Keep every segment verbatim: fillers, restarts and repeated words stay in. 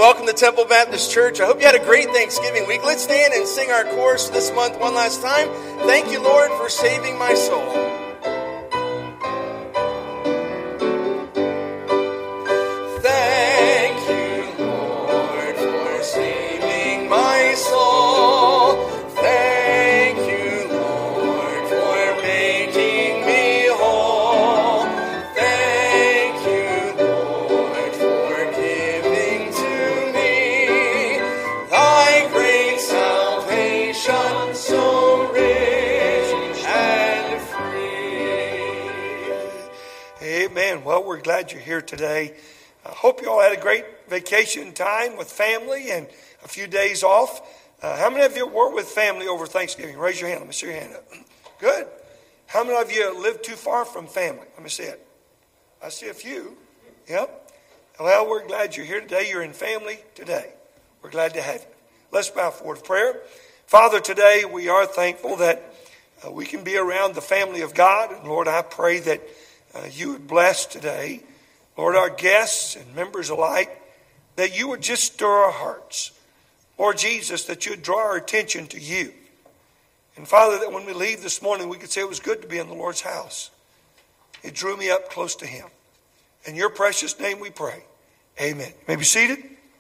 welcome to Temple Baptist Church. I hope you had a great Thanksgiving week. Let's stand and sing our chorus this month one last time. Thank you, Lord, for saving my soul. Thank you, Lord, for saving my soul. Thank you, Lord, for making me whole. Thank you, Lord, for giving to me thy great salvation, so rich and free. Amen. Well, we're glad you're here today. I hope you all had a great vacation time with family and a few days off. Uh, how many of you were with family over Thanksgiving? Raise your hand. Let me see your hand up. Good. How many of you live too far from family? Let me see it. I see a few. Yep. Well, we're glad you're here today. You're in family today. We're glad to have you. Let's bow forward to prayer. Father, today we are thankful that uh, we can be around the family of God. And Lord, I pray that uh, you would bless today, Lord, our guests and members alike, that you would just stir our hearts. Lord Jesus, that you would draw our attention to you. And Father, that when we leave this morning, we could say it was good to be in the Lord's house. It drew me up close to him. In your precious name we pray. Amen. You may be seated.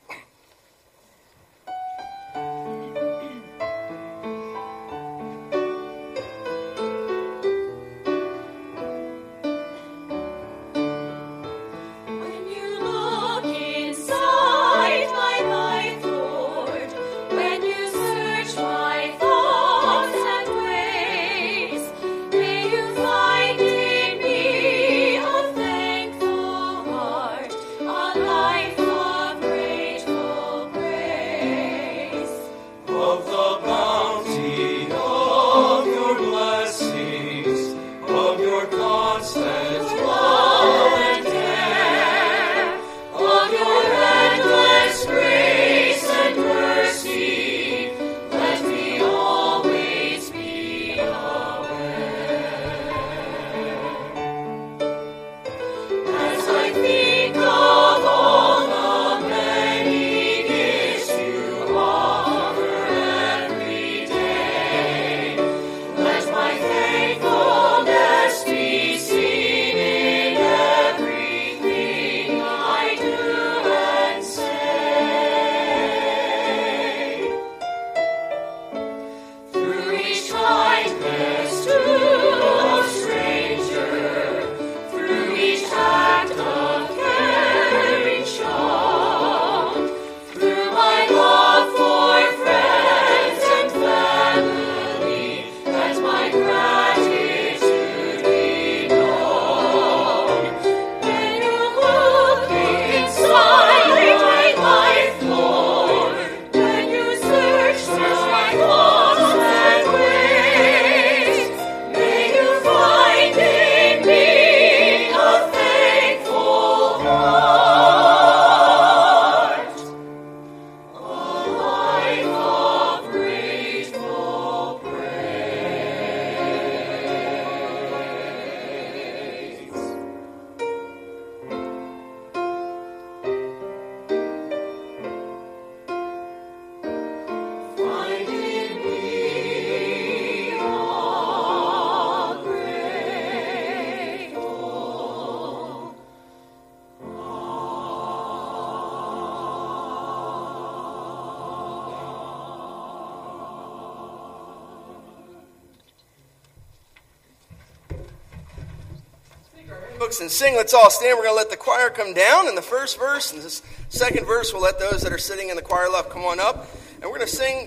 And sing. Let's all stand. We're going to let the choir come down in the first verse, and this second verse we'll let those that are sitting in the choir left come on up, and we're going to sing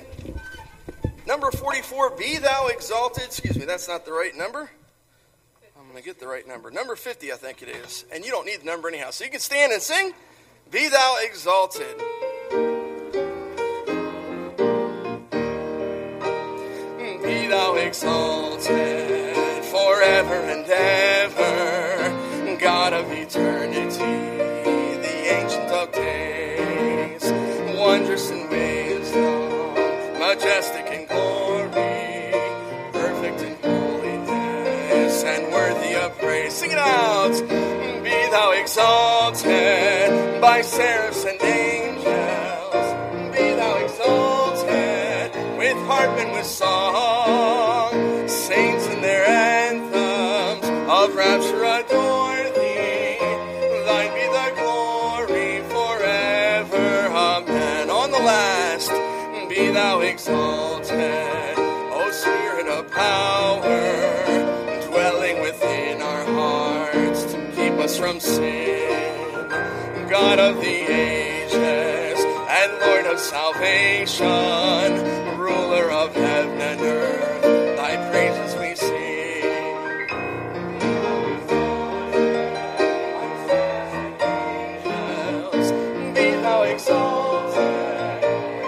number forty-four, Be Thou Exalted. Excuse me, that's not the right number. I'm going to get the right number. Number fifty, I think it is, and you don't need the number anyhow, so you can stand and sing Be Thou Exalted. Be Thou exalted forever and ever, God of eternity, the Ancient of Days, wondrous in wisdom, majestic in glory, perfect in holiness, and worthy of praise. Sing it out. Be thou exalted by seraphs and angels, harping with song, saints in their anthems of rapture adore thee. Thine be the glory forever, amen. On the last, be thou exalted, O Spirit of power, dwelling within our hearts to keep us from sin. God of the ages and Lord of salvation, ruler of heaven and earth, thy praises we sing. Angels, be thou exalted,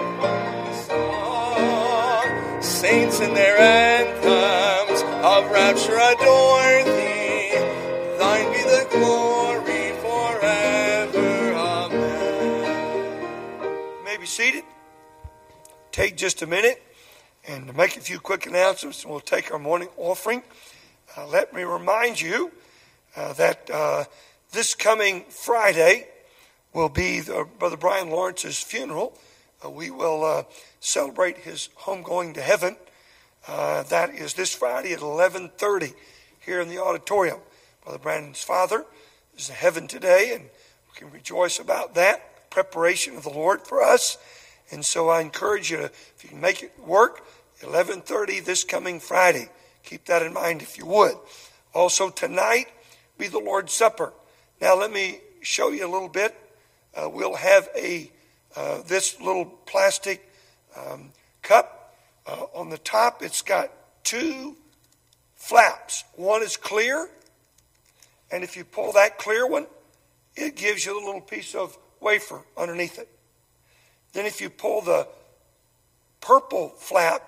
song, saints in their anthems of rapture adore thee. Thine be the glory forever, amen. You may be seated. Take just a minute and make a few quick announcements, and we'll take our morning offering. Uh, let me remind you uh, that uh, this coming Friday will be the, Brother Brian Lawrence's funeral. Uh, we will uh, celebrate his homegoing to heaven. Uh, that is this Friday at eleven thirty here in the auditorium. Brother Brandon's father is in heaven today, and we can rejoice about that preparation of the Lord for us. And so I encourage you to, if you can make it work, eleven thirty this coming Friday. Keep that in mind if you would. Also tonight, be the Lord's Supper. Now let me show you a little bit. Uh, we'll have a uh, this little plastic um, cup. Uh, on the top, it's got two flaps. One is clear, and if you pull that clear one, it gives you a little piece of wafer underneath it. Then if you pull the purple flap,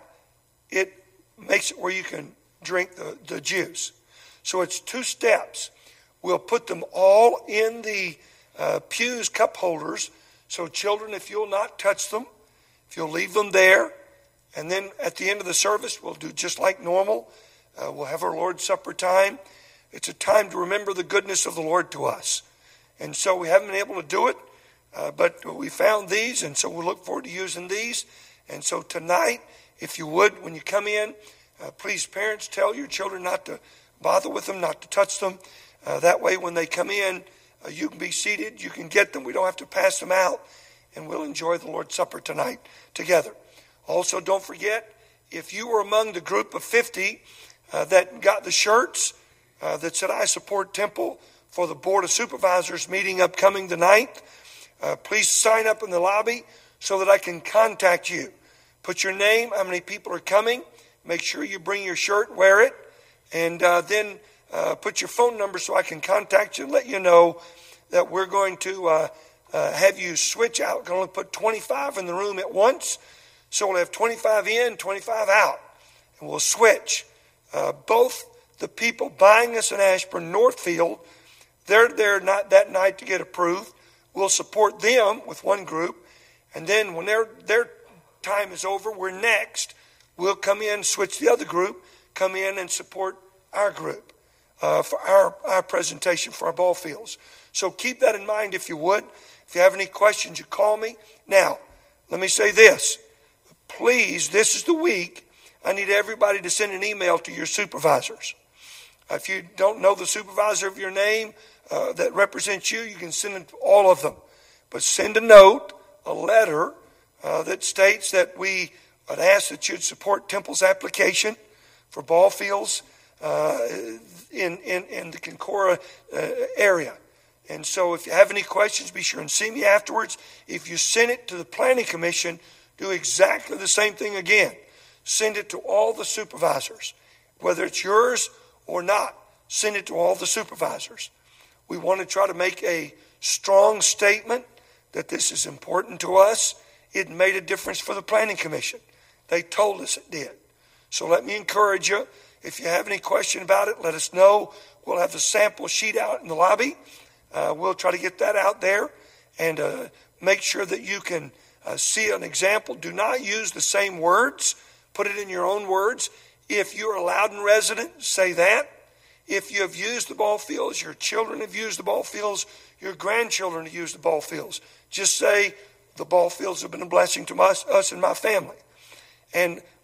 it makes it where you can drink the, the juice. So it's two steps. We'll put them all in the uh, pews cup holders. So children, if you'll not touch them, if you'll leave them there, and then at the end of the service, we'll do just like normal. Uh, we'll have our Lord's Supper time. It's a time to remember the goodness of the Lord to us. And so we haven't been able to do it, uh, but we found these, and so we'll look forward to using these. And so tonight, if you would, when you come in, uh, please, parents, tell your children not to bother with them, not to touch them. Uh, that way, when they come in, uh, you can be seated, you can get them. We don't have to pass them out, and we'll enjoy the Lord's Supper tonight together. Also, don't forget, if you were among the group of fifty uh, that got the shirts uh, that said, I support Temple for the Board of Supervisors meeting upcoming the ninth, uh, please sign up in the lobby so that I can contact you. Put your name, how many people are coming, make sure you bring your shirt, wear it, and uh, then uh, put your phone number so I can contact you and let you know that we're going to uh, uh, have you switch out. We're going to put twenty-five in the room at once. So we'll have twenty-five in, twenty-five out, and we'll switch. Uh, both the people buying us in Ashburn Northfield, they're there not that night to get approved. We'll support them with one group, and then when their their time is over, we're next. We'll come in, switch the other group, come in and support our group uh, for our, our presentation for our ball fields. So keep that in mind if you would. If you have any questions, you call me. Now, let me say this. Please, this is the week, I need everybody to send an email to your supervisors. If you don't know the supervisor of your name uh, that represents you, you can send it to all of them. But send a note, a letter uh, that states that we would ask that you'd support Temple's application for ball fields uh, in, in, in the Concora uh, area. And so if you have any questions, be sure and see me afterwards. If you send it to the Planning Commission, do exactly the same thing again. Send it to all the supervisors. Whether it's yours or not, send it to all the supervisors. We want to try to make a strong statement that this is important to us. It made a difference for the Planning Commission. They told us it did. So let me encourage you. If you have any question about it, let us know. We'll have the sample sheet out in the lobby. Uh, we'll try to get that out there and uh, make sure that you can Uh, see an example. Do not use the same words. Put it in your own words. If you're a Loudon resident, say that. If you have used the ball fields, your children have used the ball fields, your grandchildren have used the ball fields, just say the ball fields have been a blessing to us, us and my family. And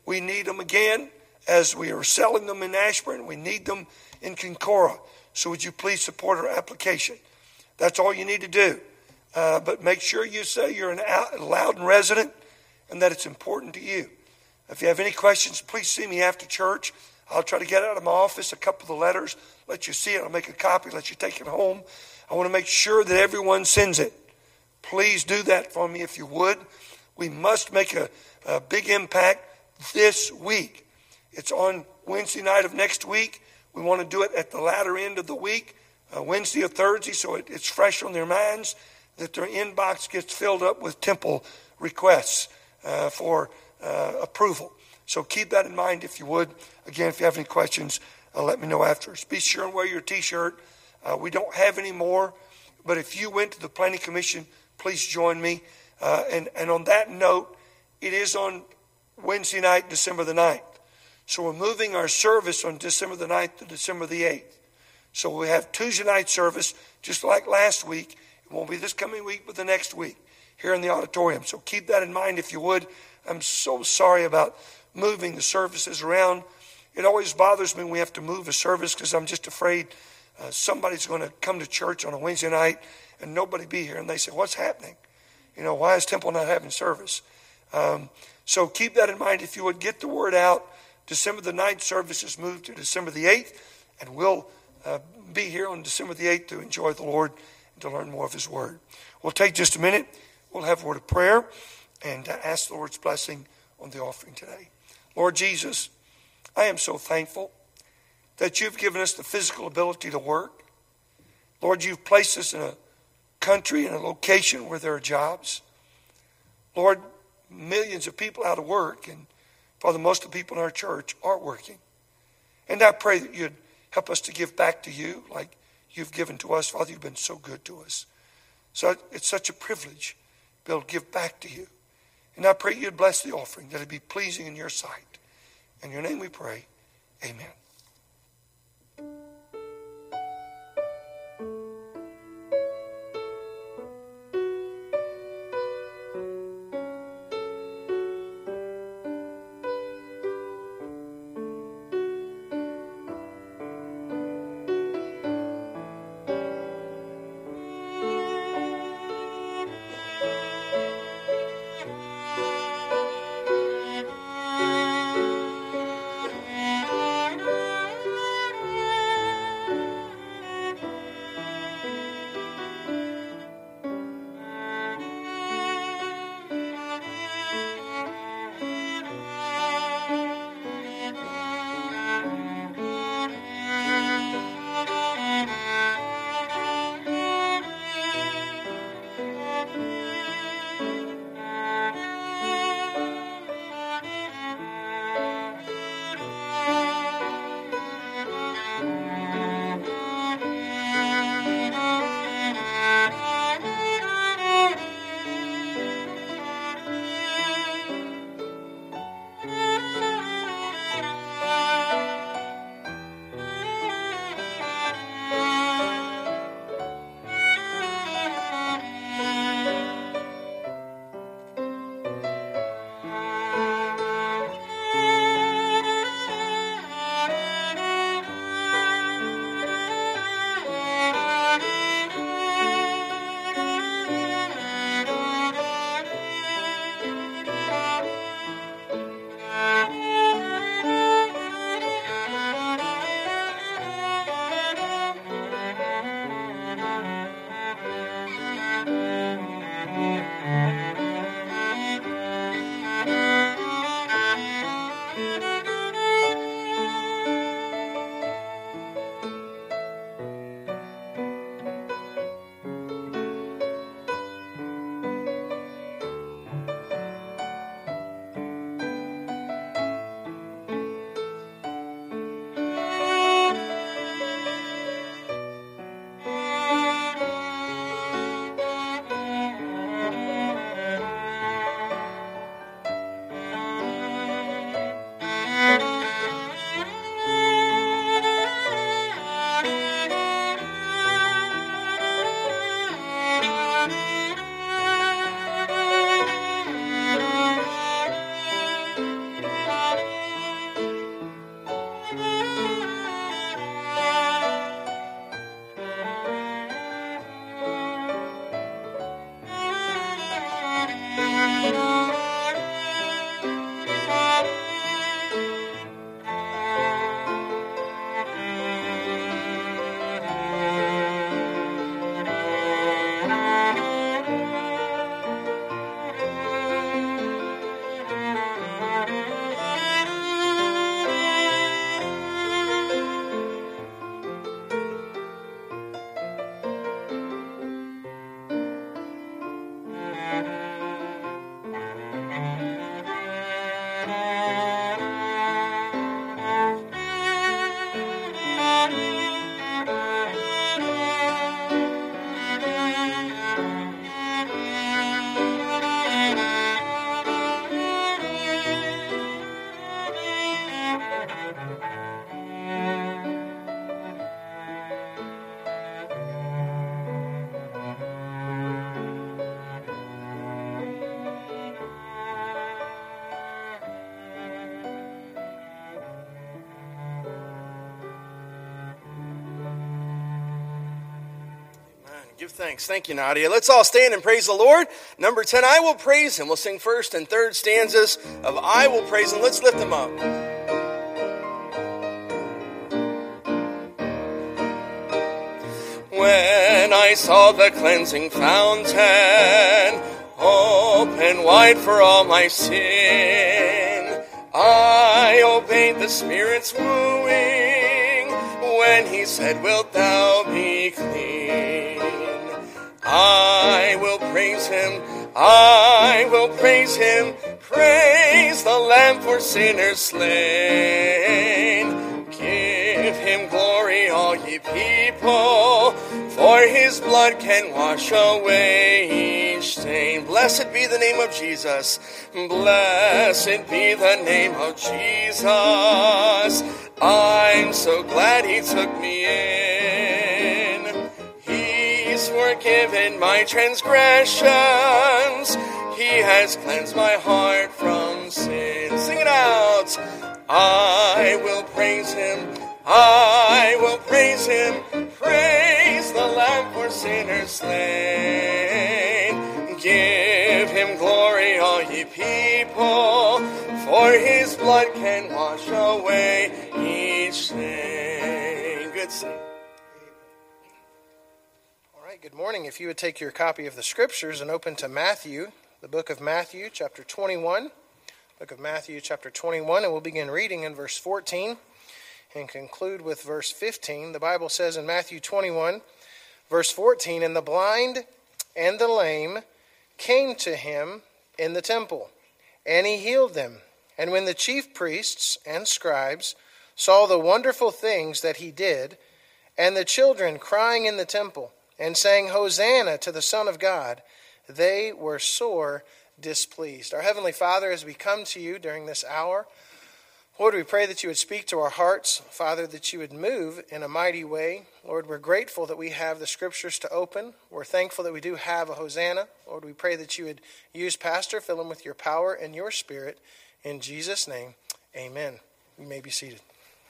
We need them again as we are selling them in Ashburn. We need them in Kincora. So would you please support our application? That's all you need to do. Uh, but make sure you say you're an out, Loudon resident and that it's important to you. If you have any questions, please see me after church. I'll try to get out of my office a couple of the letters, let you see it. I'll make a copy, let you take it home. I want to make sure that everyone sends it. Please do that for me if you would. We must make a, a big impact this week. It's on Wednesday night of next week. We want to do it at the latter end of the week, uh, Wednesday or Thursday, so it, it's fresh on their minds, that their inbox gets filled up with temple requests uh, for uh, approval. So keep that in mind if you would. Again, if you have any questions, uh, let me know afterwards. Be sure and wear your T-shirt. Uh, we don't have any more, but if you went to the Planning Commission, please join me. Uh, and, and on that note, it is on Wednesday night, December the ninth. So we're moving our service on December the ninth to December the eighth. So we have Tuesday night service, just like last week. It won't be this coming week, but the next week here in the auditorium. So keep that in mind if you would. I'm so sorry about moving the services around. It always bothers me when we have to move a service because I'm just afraid uh, somebody's going to come to church on a Wednesday night and nobody be here. And they say, what's happening? You know, why is Temple not having service? Um, so keep that in mind if you would. Get the word out. December the ninth service is moved to December the eighth, and we'll uh, be here on December the eighth to enjoy the Lord and to learn more of his word. We'll take just a minute. We'll have a word of prayer and uh, ask the Lord's blessing on the offering today. Lord Jesus, I am so thankful that you've given us the physical ability to work. Lord, you've placed us in a country, in a location where there are jobs. Lord, millions of people out of work, and Father, most of the people in our church are working. And I pray that you'd help us to give back to you like you've given to us. Father, you've been so good to us. So it's such a privilege to be able to give back to you. And I pray you'd bless the offering, that it be pleasing in your sight. In your name we pray, amen. Give thanks. Thank you, Nadia. Let's all stand and praise the Lord. Number ten, I will praise him. We'll sing first and third stanzas of I will praise him. Let's lift them up. When I saw the cleansing fountain open wide for all my sin, I obeyed the Spirit's wooing when he said, wilt thou be clean? I will praise him, I will praise him, praise the Lamb for sinners slain. Give him glory, all ye people, for his blood can wash away each stain. Blessed be the name of Jesus. Blessed be the name of Jesus. I'm so glad he took me in. He's forgiven my transgressions. He has cleansed my heart from sin. Sing it out. I will praise him. I will praise him. Praise the Lamb for sinners slain. Give him glory, all ye people, for his blood can wash away each sin. Good sing. All right, good morning. If you would take your copy of the scriptures and open to Matthew, the book of Matthew, chapter twenty-one. Book of Matthew, chapter twenty-one, and we'll begin reading in verse fourteen and conclude with verse fifteen. The Bible says in Matthew twenty-one, verse fourteen, and the blind and the lame came to him in the temple, and he healed them. And when the chief priests and scribes saw the wonderful things that he did, and the children crying in the temple, and saying, Hosanna to the Son of God, they were sore displeased. Our Heavenly Father, as we come to you during this hour, Lord, we pray that you would speak to our hearts, Father, that you would move in a mighty way. Lord, we're grateful that we have the scriptures to open. We're thankful that we do have a Hosanna. Lord, we pray that you would use Pastor, fill him with your power and your spirit. In Jesus' name, amen. You may be seated.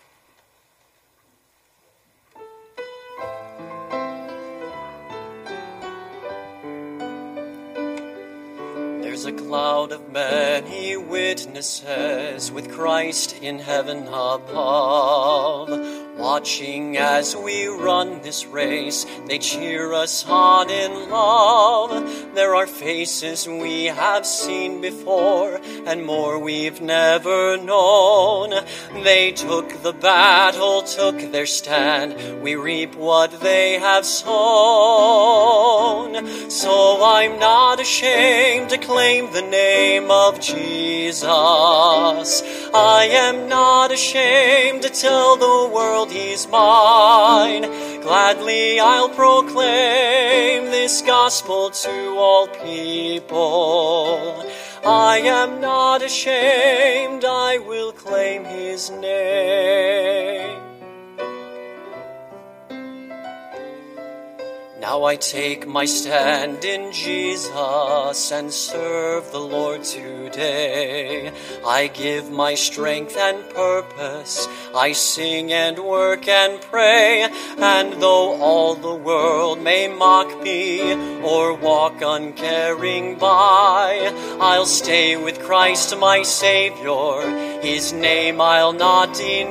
There's a cloud of many witnesses with Christ in heaven above, watching as we run this race. They cheer us on in love. There are faces we have seen before, and more we've never known. They took the battle, took their stand. We reap what they have sown. So I'm not ashamed to claim the name of Jesus. I am not ashamed to tell the world he's mine. Gladly I'll proclaim this gospel to all people. I am not ashamed, I will claim his name. Now I take my stand in Jesus and serve the Lord today. I give my strength and purpose. I sing and work and pray. And though all the world may mock me or walk uncaring by, I'll stay with Christ my Savior. His name I'll not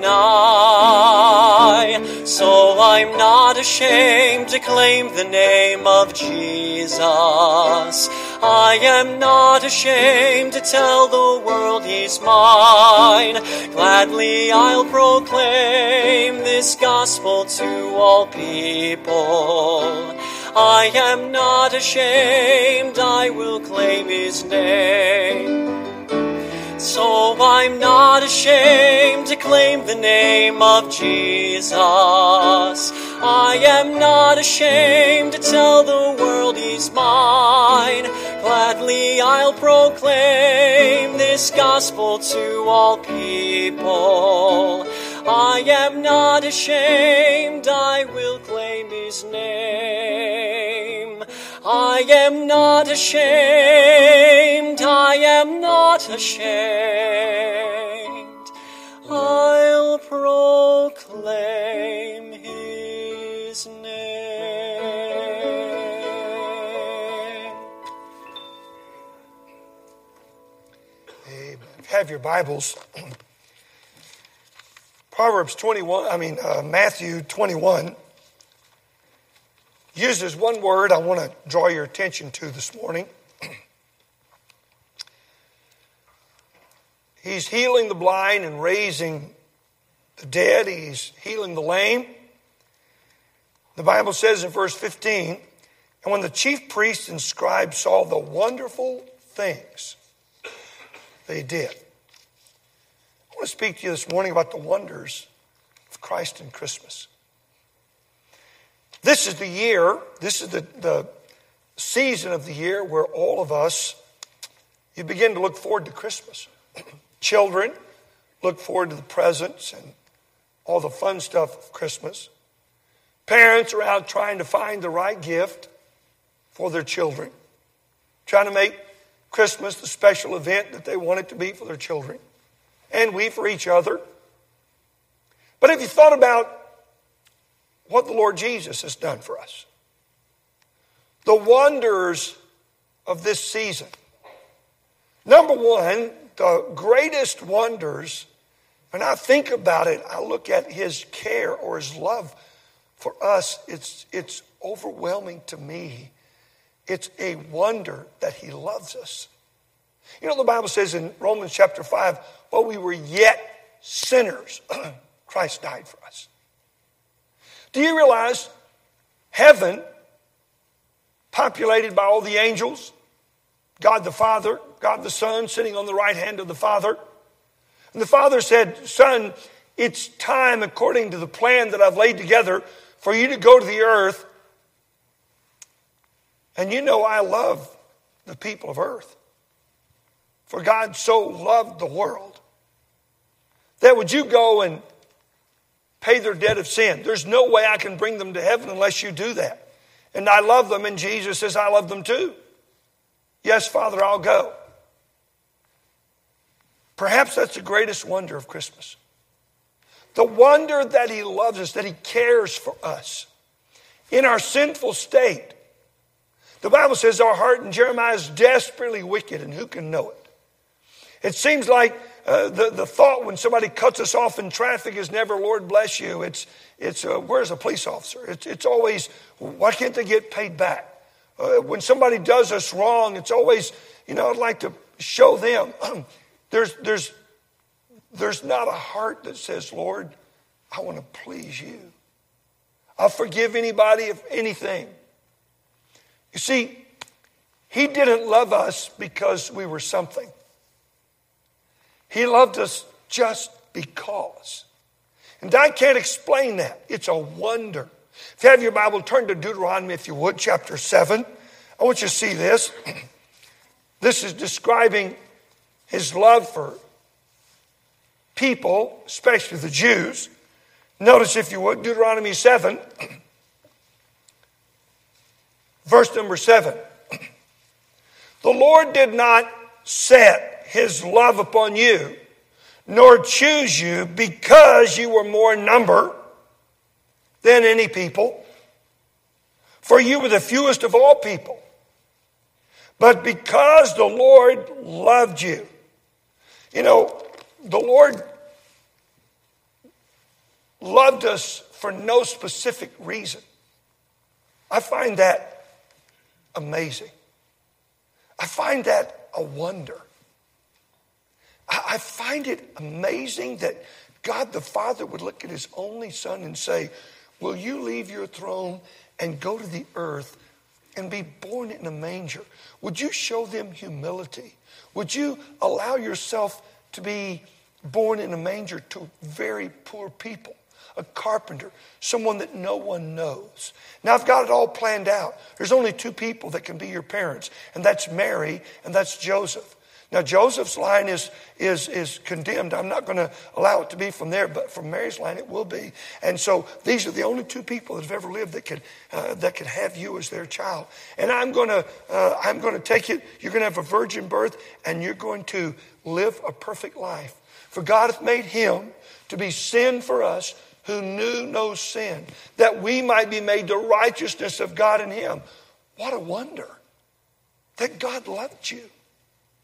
deny. So I'm not ashamed to claim the name of Jesus. I am not ashamed to tell the world he's mine. Gladly I'll proclaim this gospel to all people. I am not ashamed, I will claim his name. So I'm not ashamed to claim the name of Jesus. I am not ashamed to tell the world he's mine. Gladly I'll proclaim this gospel to all people. I am not ashamed, I will claim his name. I am not ashamed, I am not ashamed. I'll proclaim his name. have your Bibles, Proverbs twenty-one, I mean uh, Matthew twenty-one uses one word I want to draw your attention to this morning. He's healing the blind and raising the dead. He's healing the lame. The Bible says in verse fifteen, and when the chief priests and scribes saw the wonderful things they did. I want to speak to you this morning about the wonders of Christ and Christmas. This is the year, this is the, the season of the year where all of us, you begin to look forward to Christmas. Children look forward to the presents and all the fun stuff of Christmas. Parents are out trying to find the right gift for their children, trying to make Christmas the special event that they want it to be for their children, and we for each other. But have you thought about what the Lord Jesus has done for us? The wonders of this season. Number one, the greatest wonders, when I think about it, I look at his care or his love for us. It's, it's overwhelming to me. It's a wonder that he loves us. You know, the Bible says in Romans chapter five, while we were yet sinners, Christ died for us. Do you realize heaven, populated by all the angels, God the Father, God the Son, sitting on the right hand of the Father. And the Father said, Son, it's time, according to the plan that I've laid together, for you to go to the earth. And you know I love the people of earth. For God so loved the world that would you go and pay their debt of sin. There's no way I can bring them to heaven unless you do that. And I love them, and Jesus says I love them too. Yes, Father, I'll go. Perhaps that's the greatest wonder of Christmas. The wonder that he loves us, that he cares for us. In our sinful state, the Bible says our heart in Jeremiah is desperately wicked, and who can know it? It seems like uh, the, the thought when somebody cuts us off in traffic is never, Lord bless you. It's, it's uh, where's a police officer? It's, it's always, why can't they get paid back? Uh, when somebody does us wrong, it's always, you know, I'd like to show them. there's, there's, there's not a heart that says, Lord, I want to please you. I'll forgive anybody of anything. You see, he didn't love us because we were something. He loved us just because. And I can't explain that. It's a wonder. If you have your Bible, turn to Deuteronomy, if you would, chapter seven. I want you to see this. This is describing his love for people, especially the Jews. Notice, if you would, Deuteronomy seven. Verse number seven. The Lord did not set his love upon you, nor choose you because you were more in number than any people, for you were the fewest of all people, but because the Lord loved you. You know, the Lord loved us for no specific reason. I find that amazing. I find that a wonder. I find it amazing that God the Father would look at his only Son and say, will you leave your throne and go to the earth and be born in a manger? Would you show them humility? Would you allow yourself to be born in a manger to very poor people? A carpenter, someone that no one knows. Now, I've got it all planned out. There's only two people that can be your parents, and that's Mary and that's Joseph. Now, Joseph's line is, is, is condemned. I'm not going to allow it to be from there, but from Mary's line it will be. And so these are the only two people that have ever lived that could, uh, that could have you as their child. And I'm going to uh, I'm going to take it. You're going to have a virgin birth, and you're going to live a perfect life. For God hath made him to be sin for us who knew no sin, that we might be made the righteousness of God in him. What a wonder that God loved you.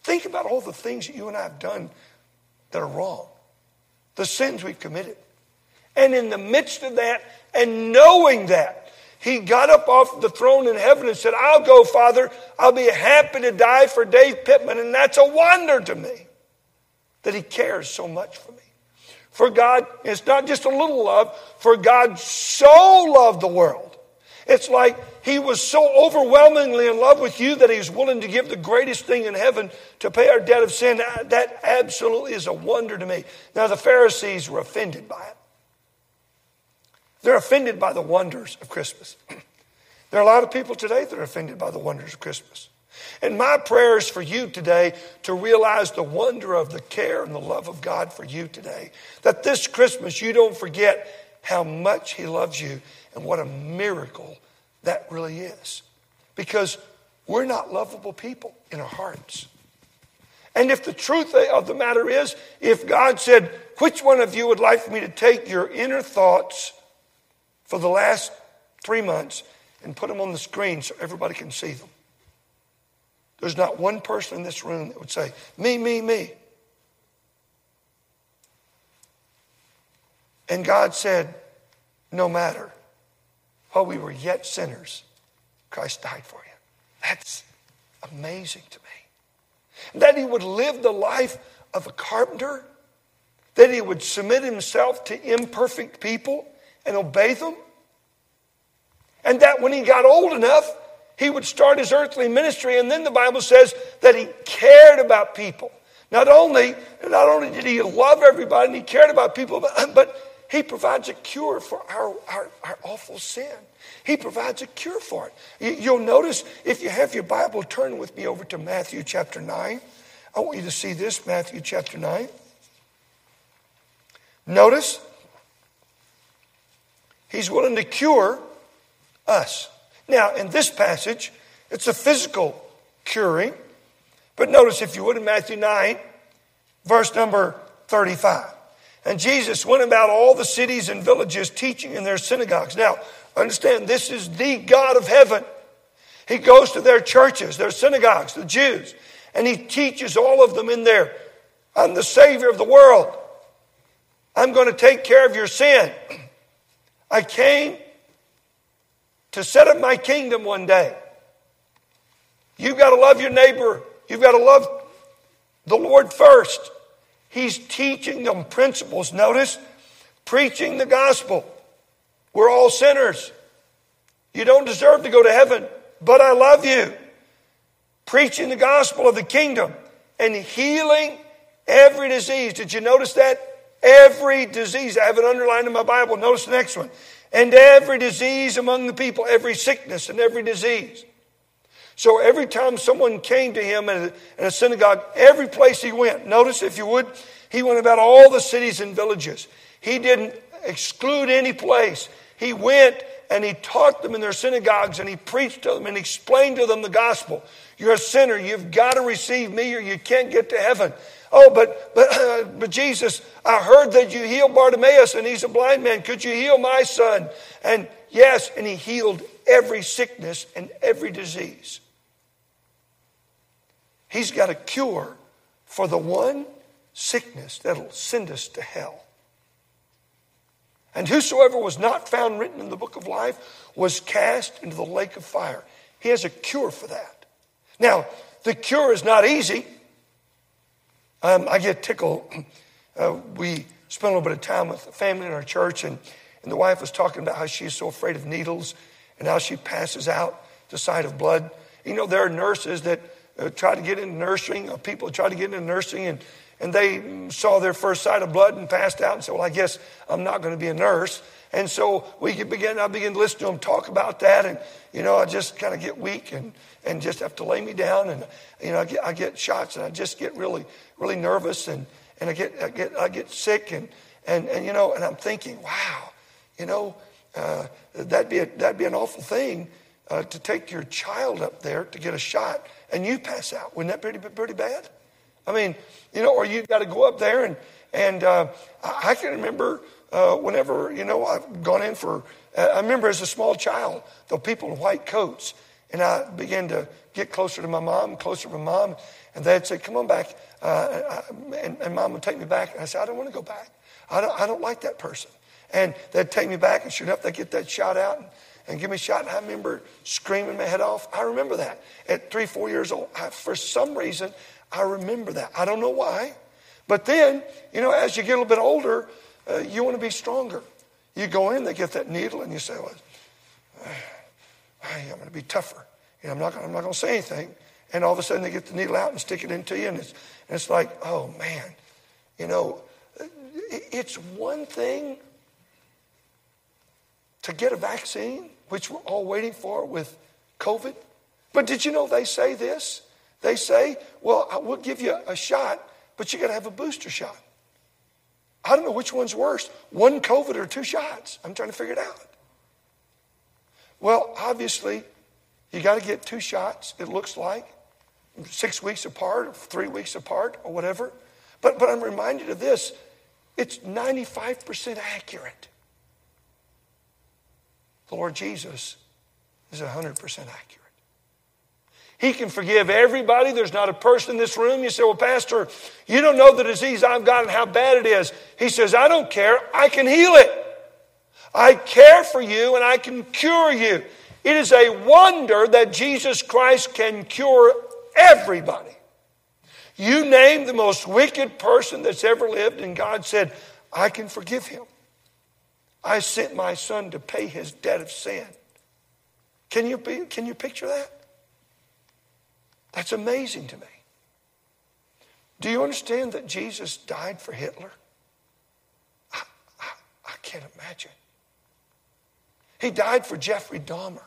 Think about all the things that you and I have done that are wrong. The sins we've committed. And in the midst of that, and knowing that, he got up off the throne in heaven and said, I'll go, Father. I'll be happy to die for Dave Pittman. And that's a wonder to me that he cares so much for me. For God, it's not just a little love. For God so loved the world. It's like he was so overwhelmingly in love with you that he was willing to give the greatest thing in heaven to pay our debt of sin. That absolutely is a wonder to me. Now, the Pharisees were offended by it. They're offended by the wonders of Christmas. There are a lot of people today that are offended by the wonders of Christmas. And my prayer is for you today to realize the wonder of the care and the love of God for you today. That this Christmas you don't forget how much he loves you and what a miracle that really is. Because we're not lovable people in our hearts. And if the truth of the matter is, if God said, which one of you would like for me to take your inner thoughts for the last three months and put them on the screen so everybody can see them? There's not one person in this room that would say, me, me, me. And God said, no matter, while we were yet sinners, Christ died for you. That's amazing to me. That he would live the life of a carpenter, that he would submit himself to imperfect people and obey them, and that when he got old enough, he would start his earthly ministry. And then the Bible says that he cared about people. Not only, not only did he love everybody and he cared about people, but, but he provides a cure for our, our, our awful sin. He provides a cure for it. You'll notice, if you have your Bible, turn with me over to Matthew chapter nine. I want you to see this, Matthew chapter nine. Notice, he's willing to cure us. Now, in this passage, it's a physical curing. But notice, if you would, in Matthew nine, verse number thirty-five. And Jesus went about all the cities and villages teaching in their synagogues. Now, understand, this is the God of heaven. He goes to their churches, their synagogues, the Jews, and he teaches all of them in there. I'm the Savior of the world. I'm going to take care of your sin. I came to set up my kingdom one day. You've got to love your neighbor. You've got to love the Lord first. He's teaching them principles. Notice, preaching the gospel. We're all sinners. You don't deserve to go to heaven, but I love you. Preaching the gospel of the kingdom and healing every disease. Did you notice that? Every disease. I have it underlined in my Bible. Notice the next one. And every disease among the people, every sickness and every disease. So every time someone came to him in a, in a synagogue, every place he went, notice if you would, he went about all the cities and villages. He didn't exclude any place. He went and he taught them in their synagogues and he preached to them and explained to them the gospel. You're a sinner. You've got to receive me or you can't get to heaven. Oh, but but uh, but Jesus, I heard that you healed Bartimaeus and he's a blind man. Could you heal my son? And yes, and he healed every sickness and every disease. He's got a cure for the one sickness that'll send us to hell. And whosoever was not found written in the book of life was cast into the lake of fire. He has a cure for that. Now, the cure is not easy. Um, I get tickled. Uh, we spent a little bit of time with the family in our church, and, and the wife was talking about how she's so afraid of needles and how she passes out the sight of blood. You know, there are nurses that uh, try to get into nursing, or people try to get into nursing, and, and they saw their first sight of blood and passed out and said, well, I guess I'm not going to be a nurse. And so we could begin, I began to listen to them talk about that, and, you know, I just kind of get weak and, and just have to lay me down, and, you know, I get, I get shots, and I just get really, really nervous, and, and I get, I get, I get sick, and, and, and, you know, and I'm thinking, wow, you know, uh, that'd be a, that'd be an awful thing uh, to take your child up there to get a shot, and you pass out. Wouldn't that be pretty, pretty bad? I mean, you know, or you got to go up there, and, and uh, I, I can remember uh, whenever, you know, I've gone in for, uh, I remember as a small child, the people in white coats, And I began to get closer to my mom, closer to my mom. And they'd say, come on back. Uh, and, and Mom would take me back. And I said, I don't want to go back. I don't, I don't like that person. And they'd take me back, and sure enough, they'd get that shot out and, and give me a shot. And I remember screaming my head off. I remember that. At three, four years old, I, for some reason, I remember that. I don't know why. But then, you know, as you get a little bit older, uh, you want to be stronger. You go in, they get that needle, and you say, well, I'm going to be tougher. You know, I'm not going I'm not going to say anything. And all of a sudden, they get the needle out and stick it into you, and it's, and it's like, oh, man. You know, it's one thing to get a vaccine, which we're all waiting for with COVID. But did you know they say this? They say, well, I will give you a shot, but you got to have a booster shot. I don't know which one's worse, one COVID or two shots. I'm trying to figure it out. Well, obviously, you got to get two shots, it looks like, six weeks apart, or three weeks apart, or whatever. But, but I'm reminded of this. It's ninety-five percent accurate. The Lord Jesus is one hundred percent accurate. He can forgive everybody. There's not a person in this room. You say, well, Pastor, you don't know the disease I've got and how bad it is. He says, I don't care. I can heal it. I care for you and I can cure you. It is a wonder that Jesus Christ can cure everybody. You name the most wicked person that's ever lived, and God said, I can forgive him. I sent my son to pay his debt of sin. Can you, be, can you picture that? That's amazing to me. Do you understand that Jesus died for Hitler? I, I, I can't imagine. He died for Jeffrey Dahmer.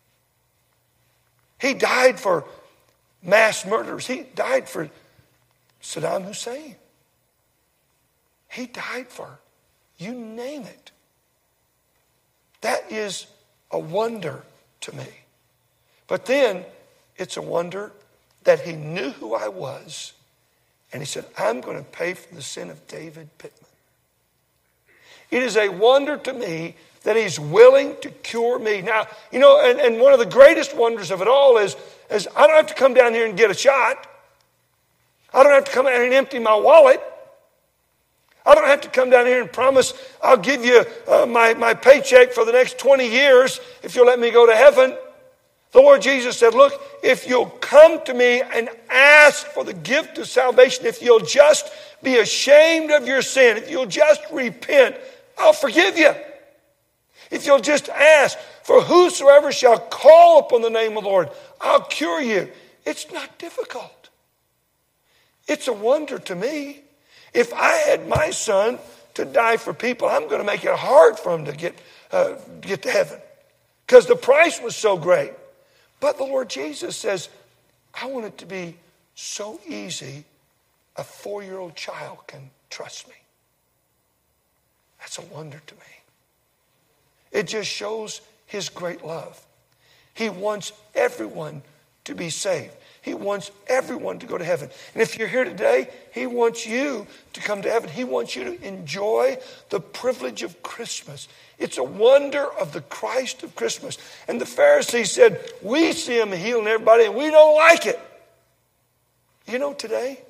He died for mass murderers. He died for Saddam Hussein. He died for, you name it. That is a wonder to me. But then it's a wonder that he knew who I was, and he said, I'm going to pay for the sin of David Pittman. It is a wonder to me that he's willing to cure me. Now, you know, and, and one of the greatest wonders of it all is, is I don't have to come down here and get a shot. I don't have to come down here and empty my wallet. I don't have to come down here and promise I'll give you uh, my, my paycheck for the next twenty years if you'll let me go to heaven. The Lord Jesus said, look, if you'll come to me and ask for the gift of salvation, if you'll just be ashamed of your sin, if you'll just repent, I'll forgive you. If you'll just ask, for whosoever shall call upon the name of the Lord, I'll cure you. It's not difficult. It's a wonder to me. If I had my son to die for people, I'm going to make it hard for him to get, uh, get to heaven because the price was so great. But the Lord Jesus says, I want it to be so easy a four-year-old child can trust me. That's a wonder to me. It just shows his great love. He wants everyone to be saved. He wants everyone to go to heaven. And if you're here today, he wants you to come to heaven. He wants you to enjoy the privilege of Christmas. It's a wonder of the Christ of Christmas. And the Pharisees said, we see him healing everybody and we don't like it. You know, today,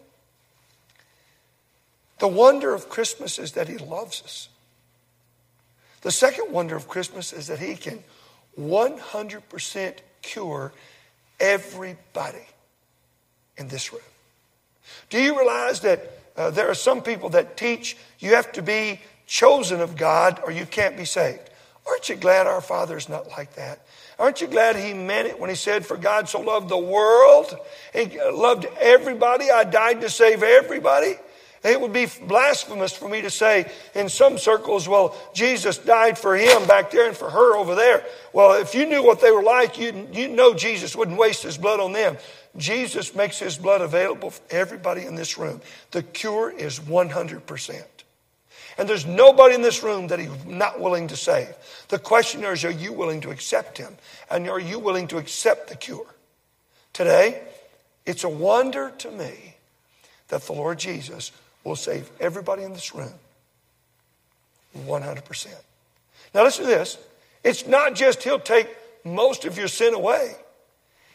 the wonder of Christmas is that he loves us. The second wonder of Christmas is that he can one hundred percent cure everybody in this room. Do you realize that uh, there are some people that teach you have to be chosen of God or you can't be saved? Aren't you glad our Father is not like that? Aren't you glad he meant it when he said, for God so loved the world, he loved everybody, I died to save everybody? It would be blasphemous for me to say in some circles, well, Jesus died for him back there and for her over there. Well, if you knew what they were like, you'd, you'd know Jesus wouldn't waste his blood on them. Jesus makes his blood available for everybody in this room. The cure is one hundred percent. And there's nobody in this room that he's not willing to save. The question is, are you willing to accept him? And are you willing to accept the cure? Today, it's a wonder to me that the Lord Jesus will save everybody in this room one hundred percent. Now listen to this. It's not just he'll take most of your sin away.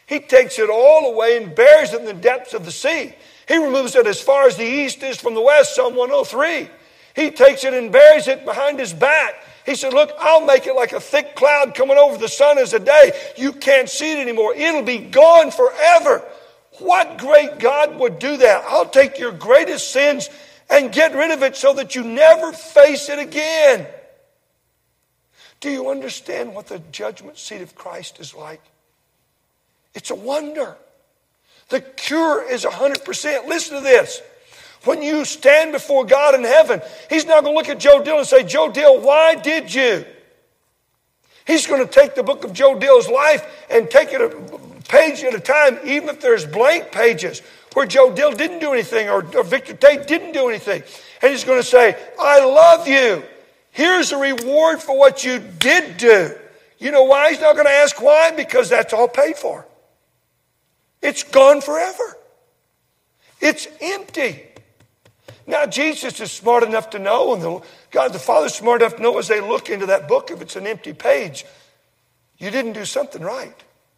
He takes it all away and buries it in the depths of the sea. He removes it as far as the east is from the west, Psalm one oh three. He takes it and buries it behind his back. He said, look, I'll make it like a thick cloud coming over the sun as a day. You can't see it anymore. It'll be gone forever. What great God would do that? I'll take your greatest sins and get rid of it so that you never face it again. Do you understand what the judgment seat of Christ is like? It's a wonder. The cure is one hundred percent. Listen to this. When you stand before God in heaven, He's not going to look at Joe Dill and say, Joe Dill, why did you? He's going to take the book of Joe Dill's life and take it a page at a time, even if there's blank pages where Joe Dill didn't do anything or, or Victor Tate didn't do anything. And He's going to say, I love you. Here's a reward for what you did do. You know why? He's not going to ask why, because that's all paid for. It's gone forever. It's empty. Now, Jesus is smart enough to know, and the, God the Father is smart enough to know as they look into that book, if it's an empty page, you didn't do something right.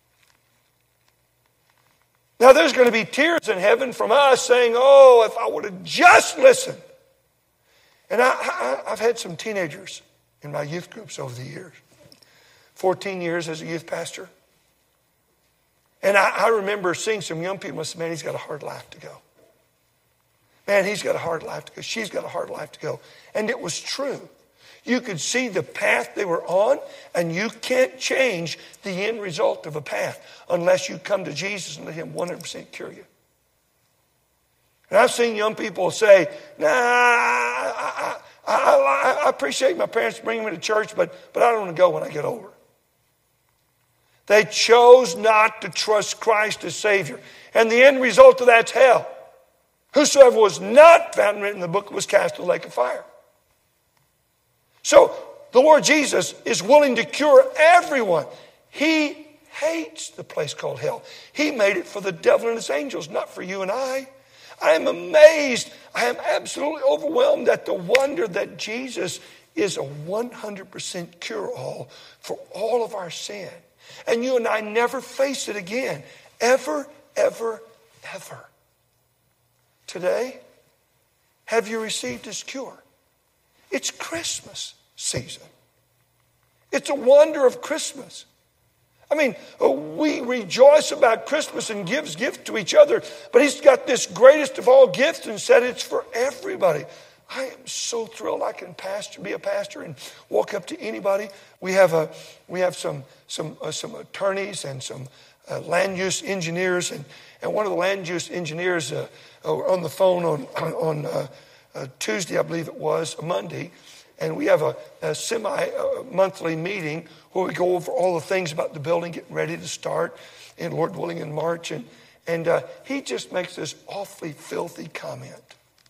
Now, there's going to be tears in heaven from us saying, oh, if I would have just listened. And I, I, I've had some teenagers in my youth groups over the years. fourteen years as a youth pastor. And I, I remember seeing some young people and said, man, he's got a hard life to go. Man, he's got a hard life to go. She's got a hard life to go. And it was true. You could see the path they were on, and you can't change the end result of a path unless you come to Jesus and let Him one hundred percent cure you. And I've seen young people say, nah, I, I, I, I appreciate my parents bringing me to church, but, but I don't want to go when I get older. They chose not to trust Christ as Savior. And the end result of that's hell. Whosoever was not found written in the book was cast in the lake of fire. So the Lord Jesus is willing to cure everyone. He hates the place called hell. He made it for the devil and his angels, not for you and I. I am amazed. I am absolutely overwhelmed at the wonder that Jesus is a one hundred percent cure-all for all of our sin. And you and I never face it again. Ever, ever, ever. Today, have you received His cure? It's Christmas season. It's a wonder of Christmas. I mean, we rejoice about Christmas and gives gifts to each other, but He's got this greatest of all gifts and said it's for everybody. I am so thrilled I can pastor, be a pastor and walk up to anybody. We have a, we have some some uh, some attorneys and some uh, land use engineers, and, and one of the land use engineers uh, on the phone on on uh, uh, Tuesday, I believe it was, Monday, and we have a, a semi-monthly meeting where we go over all the things about the building, getting ready to start, and Lord willing in March, and and uh, he just makes this awfully filthy comment.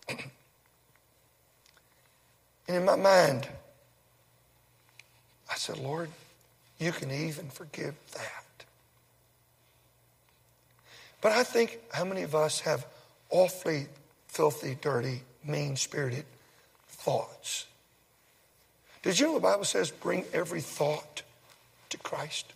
And in my mind, I said, Lord, you can even forgive that. But I think how many of us have awfully filthy, dirty, mean-spirited thoughts? Did you know the Bible says bring every thought to Christ?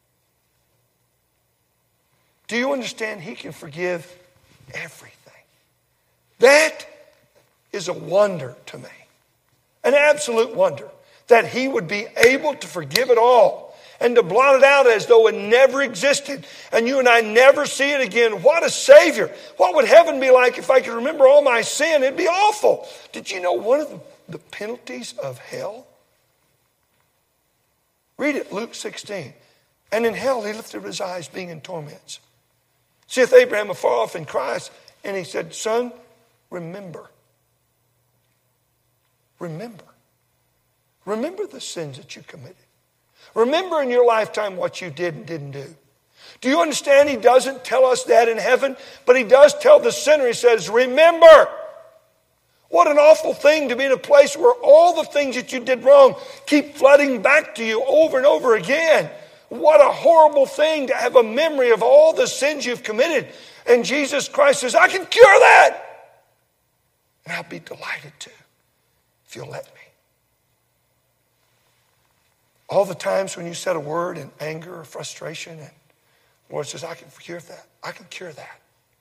Do you understand He can forgive everything? That is a wonder to me. An absolute wonder that He would be able to forgive it all and to blot it out as though it never existed and you and I never see it again. What a Savior. What would heaven be like if I could remember all my sin? It'd be awful. Did you know one of the, the penalties of hell? Read it, Luke sixteen. And in hell He lifted up His eyes, being in torments. Seeth Abraham afar off in Christ, and He said, Son, remember. Remember. Remember the sins that you committed. Remember in your lifetime what you did and didn't do. Do you understand He doesn't tell us that in heaven, but He does tell the sinner, He says, remember. What an awful thing to be in a place where all the things that you did wrong keep flooding back to you over and over again. What a horrible thing to have a memory of all the sins you've committed. And Jesus Christ says, I can cure that. And I'll be delighted to. If you'll let me. All the times when you said a word in anger or frustration and The Lord says, I can cure that. I can cure that.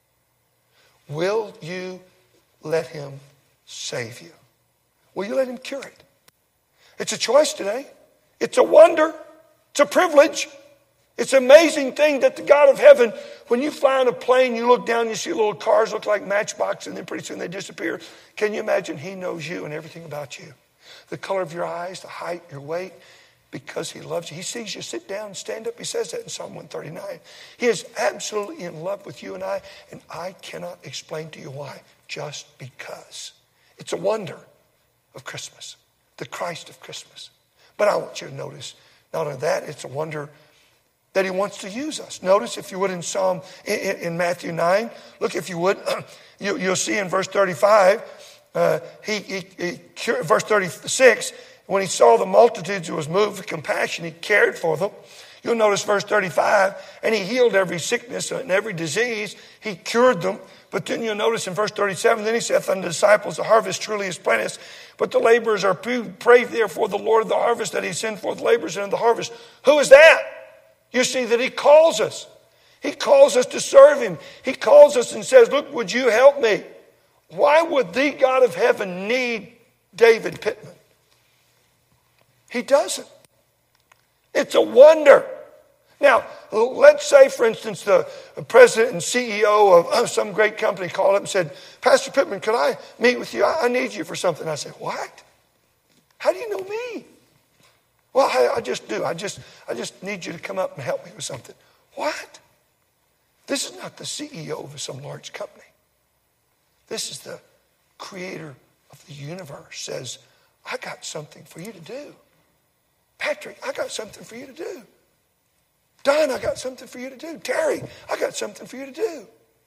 Will you let him save you? Will you let him cure it? It's a choice today. It's a wonder. It's a privilege. It's an amazing thing that the God of heaven, when you fly in a plane, you look down, you see little cars look like matchboxes, and then pretty soon they disappear. Can you imagine he knows you and everything about you? The color of your eyes, the height, your weight, because he loves you. He sees you sit down, stand up. He says that in Psalm one thirty-nine. He is absolutely in love with you and I, and I cannot explain to you why, just because. It's a wonder of Christmas, the Christ of Christmas. But I want you to notice, not only that, it's a wonder that he wants to use us. Notice, if you would, in Psalm, in, in Matthew nine, look, if you would, you, you'll see in verse thirty-five, uh, he, he, he, verse thirty-six, when he saw the multitudes, he was moved with compassion. He cared for them. You'll notice verse thirty-five, and he healed every sickness and every disease. He cured them. But then you'll notice in verse thirty-seven, then he saith unto the disciples, the harvest truly is plenteous, but the laborers are few. Pray therefore the Lord of the harvest that he send forth laborers into the harvest. Who is that? You see that he calls us. He calls us to serve him. He calls us and says, look, would you help me? Why would the God of heaven need David Pittman? He doesn't. It's a wonder. Now, let's say, for instance, the president and C E O of some great company called up and said, Pastor Pittman, could I meet with you? I need you for something. I said, what? How do you know me? Well, I, I just do. I just, I just need you to come up and help me with something. What? This is not the C E O of some large company. This is the creator of the universe says, I got something for you to do. Patrick, I got something for you to do. Don, I got something for you to do. Terry, I got something for you to do.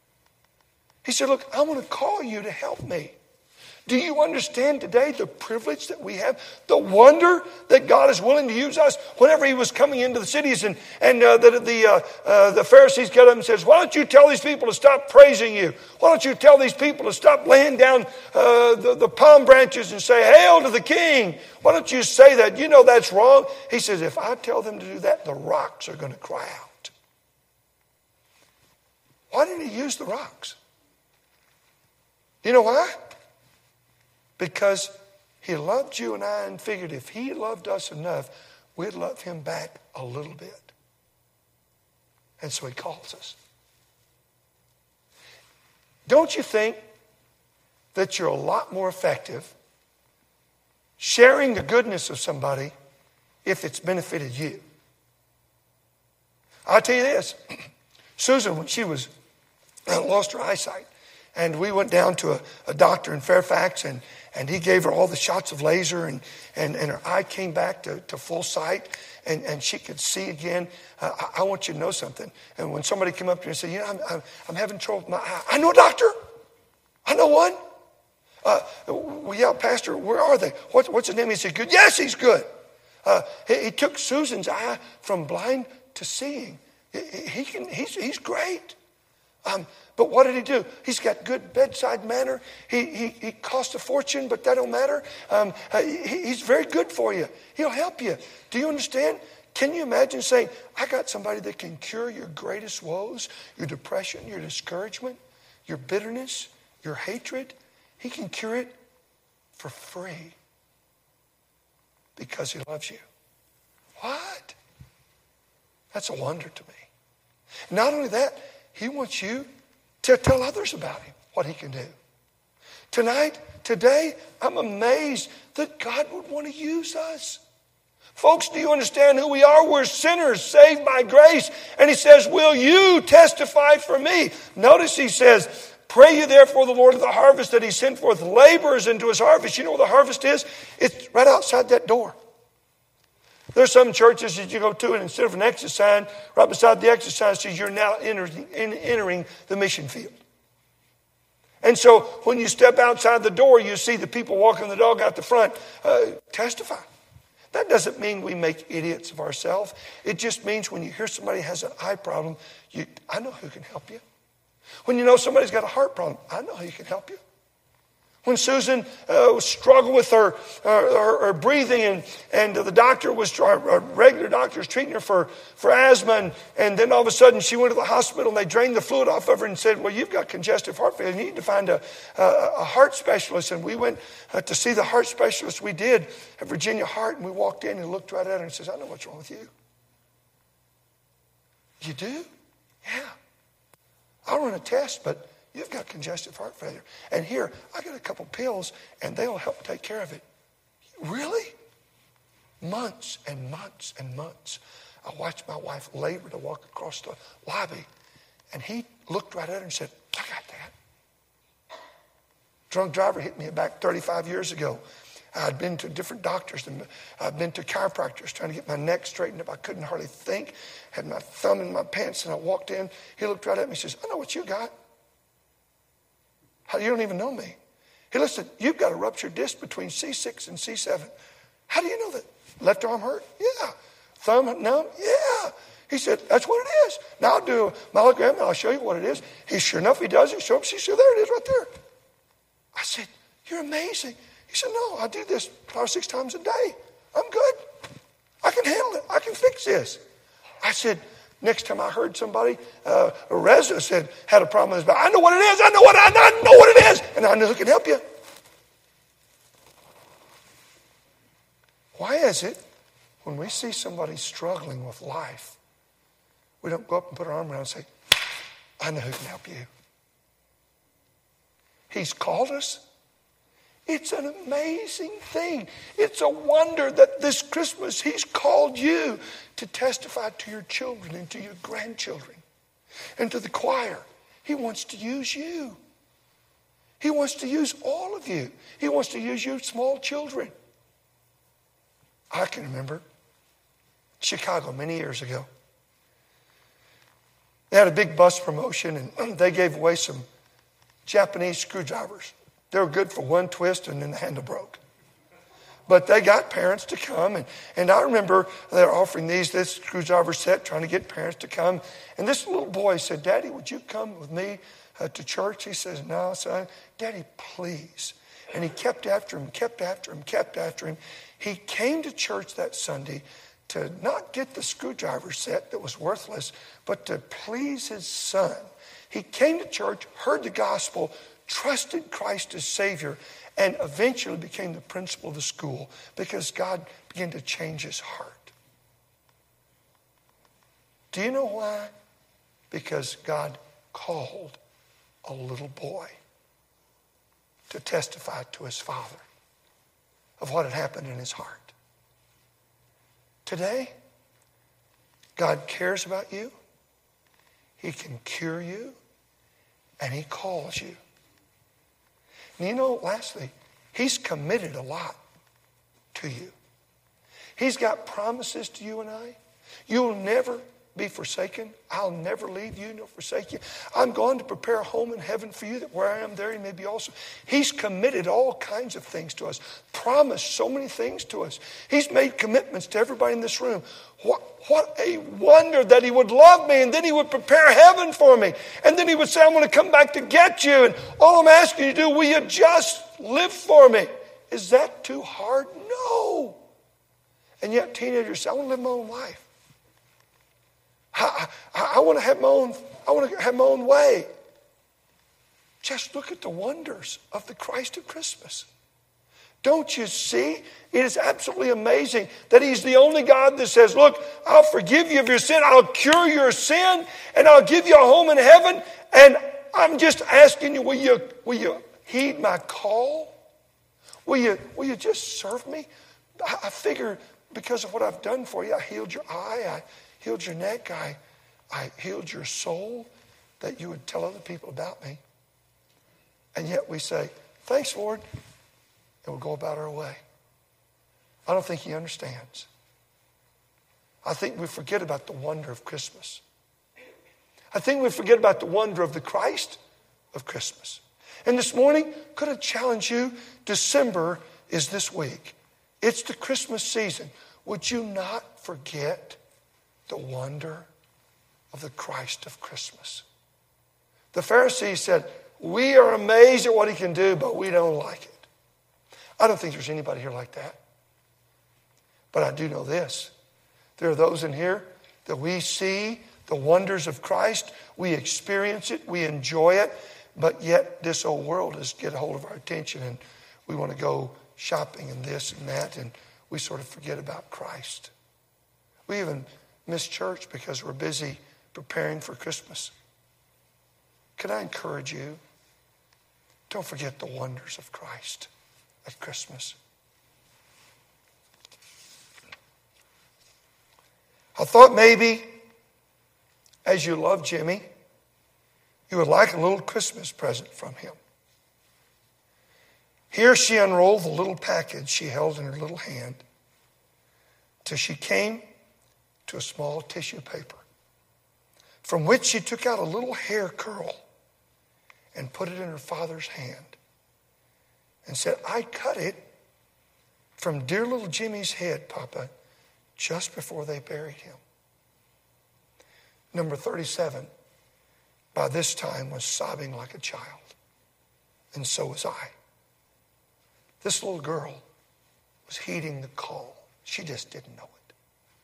He said, look, I want to call you to help me. Do you understand today the privilege that we have? The wonder that God is willing to use us? Whenever he was coming into the cities and, and uh, the, the, uh, uh, the Pharisees got up and says, why don't you tell these people to stop praising you? Why don't you tell these people to stop laying down uh, the, the palm branches and say, hail to the king? Why don't you say that? You know that's wrong. He says, if I tell them to do that, the rocks are going to cry out. Why didn't he use the rocks? You know why? Because he loved you and I and figured if he loved us enough, we'd love him back a little bit. And so he calls us. Don't you think that you're a lot more effective sharing the goodness of somebody if it's benefited you? I'll tell you this. Susan, when she was uh, lost her eyesight, and we went down to a, a doctor in Fairfax, and, and he gave her all the shots of laser, and, and, and her eye came back to, to full sight, and, and she could see again. Uh, I, I want you to know something. And when somebody came up to me and said, you know, I'm, I'm, I'm having trouble with my eye. I know a doctor. I know one. Uh, well, yeah, Pastor, where are they? What, what's his name? He said, good. Yes, he's good. Uh, he, he took Susan's eye from blind to seeing. He, he can, he's, he's great. Um, but what did he do? He's got good bedside manner. He he, he cost a fortune, but that don't matter. Um, he, he's very good for you. He'll help you. Do you understand? Can you imagine saying, I got somebody that can cure your greatest woes, your depression, your discouragement, your bitterness, your hatred? He can cure it for free because he loves you. What? That's a wonder to me. Not only that, he wants you to tell others about him, what he can do. Tonight, today, I'm amazed that God would want to use us. Folks, do you understand who we are? We're sinners saved by grace. And he says, will you testify for me? Notice he says, pray you therefore the Lord of the harvest that he sent forth laborers into his harvest. You know what the harvest is? It's right outside that door. There's some churches that you go to, and instead of an exit sign, right beside the exit sign says you're now entering, entering the mission field. And so when you step outside the door, you see the people walking the dog out the front. Uh, testify. That doesn't mean we make idiots of ourselves. It just means when you hear somebody has an eye problem, you, I know who can help you. When you know somebody's got a heart problem, I know who can help you. When Susan uh, struggled with her, uh, her, her breathing, and, and the doctor was, a regular doctor was treating her for, for asthma, and, and then all of a sudden she went to the hospital and they drained the fluid off of her and said, well, you've got congestive heart failure. You need to find a, a, a heart specialist. And we went uh, to see the heart specialist we did at Virginia Heart, and we walked in and looked right at her and says, I know what's wrong with you. You do? Yeah. I'll run a test, but you've got congestive heart failure. And here, I got a couple pills, and they'll help take care of it. Really? Months and months and months. I watched my wife labor to walk across the lobby, and he looked right at her and said, I got that. Drunk driver hit me back thirty-five years ago. I'd been to different doctors, and I'd been to chiropractors trying to get my neck straightened up. I couldn't hardly think. Had my thumb in my pants, and I walked in. He looked right at me and says, I know what you got. How, you don't even know me. He listen, you've got a ruptured disc between C six and C seven. How do you know that? Left arm hurt? Yeah. Thumb numb? Yeah. He said, that's what it is. Now I'll do a myelogram and I'll show you what it is. He sure enough, he does it. Show him, see, so there it is right there. I said, you're amazing. He said, no, I do this five or six times a day. I'm good. I can handle it. I can fix this. I said, next time I heard somebody, uh, a resident said, had a problem with his back, I know what it is. I know what I, I know what it is. And I know who can help you. Why is it when we see somebody struggling with life, we don't go up and put our arm around and say, I know who can help you. He's called us. It's an amazing thing. It's a wonder that this Christmas he's called you to testify to your children and to your grandchildren and to the choir. He wants to use you. He wants to use all of you. He wants to use you small children. I can remember Chicago many years ago. They had a big bus promotion, and they gave away some Japanese screwdrivers. They were good for one twist, and then the handle broke. But they got parents to come, and, and I remember they were offering these, this screwdriver set, trying to get parents to come. And this little boy said, Daddy, would you come with me uh, to church? He says, no, son. Daddy, please. And he kept after him, kept after him, kept after him. He came to church that Sunday to not get the screwdriver set that was worthless, but to please his son. He came to church, heard the gospel, trusted Christ as Savior, and eventually became the principal of the school because God began to change his heart. Do you know why? Because God called a little boy to testify to his father of what had happened in his heart. Today, God cares about you. He can cure you. And he calls you. And you know, lastly, he's committed a lot to you. He's got promises to you and I. You'll never be forsaken. I'll never leave you nor forsake you. I'm going to prepare a home in heaven for you, that where I am there you may be also. He's committed all kinds of things to us. Promised so many things to us. He's made commitments to everybody in this room. What, what a wonder that he would love me, and then he would prepare heaven for me. And then he would say, I'm going to come back to get you. And all I'm asking you to do, will you just live for me? Is that too hard? No. And yet teenagers say, I want to live my own life. I, I, I want to have my own, I want to have my own way. Just look at the wonders of the Christ of Christmas. Don't you see? It is absolutely amazing that he's the only God that says, look, I'll forgive you of your sin. I'll cure your sin, and I'll give you a home in heaven. And I'm just asking you, will you, will you heed my call? Will you, will you just serve me? I, I figure because of what I've done for you, I healed your eye, I healed your neck, I, I healed your soul, that you would tell other people about me. And yet we say, thanks, Lord, and we'll go about our way. I don't think he understands. I think we forget about the wonder of Christmas. I think we forget about the wonder of the Christ of Christmas. And this morning, could I challenge you? December is this week. It's the Christmas season. Would you not forget the wonder of the Christ of Christmas? The Pharisees said, We are amazed at what he can do, but we don't like it. I don't think there's anybody here like that. But I do know this. There are those in here that we see the wonders of Christ. We experience it. We enjoy it. But yet this old world has get a hold of our attention, and we want to go shopping and this and that, and we sort of forget about Christ. We even miss church because we're busy preparing for Christmas. Can I encourage you? Don't forget the wonders of Christ at Christmas. I thought maybe, as you love Jimmy, you would like a little Christmas present from him. Here she unrolled the little package she held in her little hand till she came to a small tissue paper, from which she took out a little hair curl and put it in her father's hand and said, I cut it from dear little Jimmy's head, Papa, just before they buried him. Number thirty-seven, by this time, was sobbing like a child, and so was I. This little girl was heeding the call. She just didn't know it.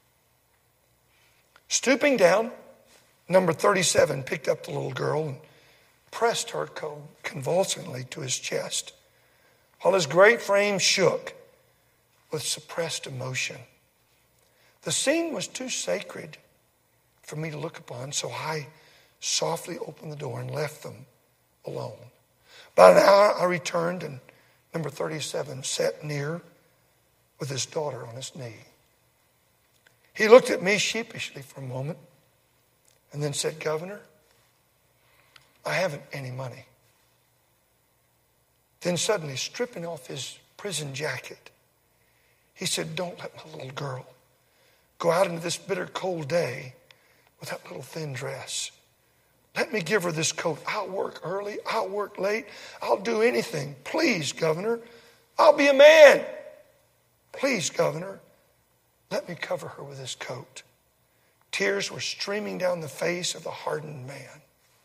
Stooping down, number thirty-seven picked up the little girl and pressed her convulsively to his chest, while his great frame shook with suppressed emotion. The scene was too sacred for me to look upon, so I softly opened the door and left them alone. About an hour I returned, and number thirty-seven sat near with his daughter on his knee. He looked at me sheepishly for a moment and then said, Governor, I haven't any money. Then suddenly, stripping off his prison jacket, he said, don't let my little girl go out into this bitter cold day with that little thin dress. Let me give her this coat. I'll work early. I'll work late. I'll do anything. Please, Governor, I'll be a man. Please, Governor, let me cover her with this coat. Tears were streaming down the face of the hardened man.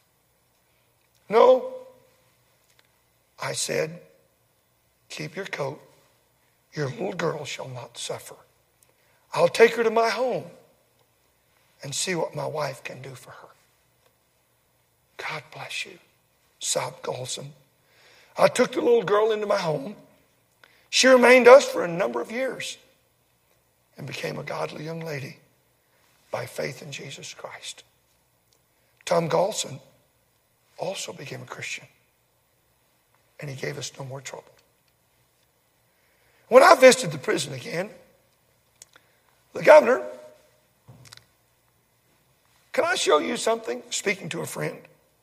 No, I said, keep your coat. Your little girl shall not suffer. I'll take her to my home and see what my wife can do for her. God bless you, sobbed Golson. I took the little girl into my home. She remained us for a number of years and became a godly young lady by faith in Jesus Christ. Tom Golson also became a Christian, and he gave us no more trouble. When I visited the prison again, the governor, can I show you something? Speaking to a friend.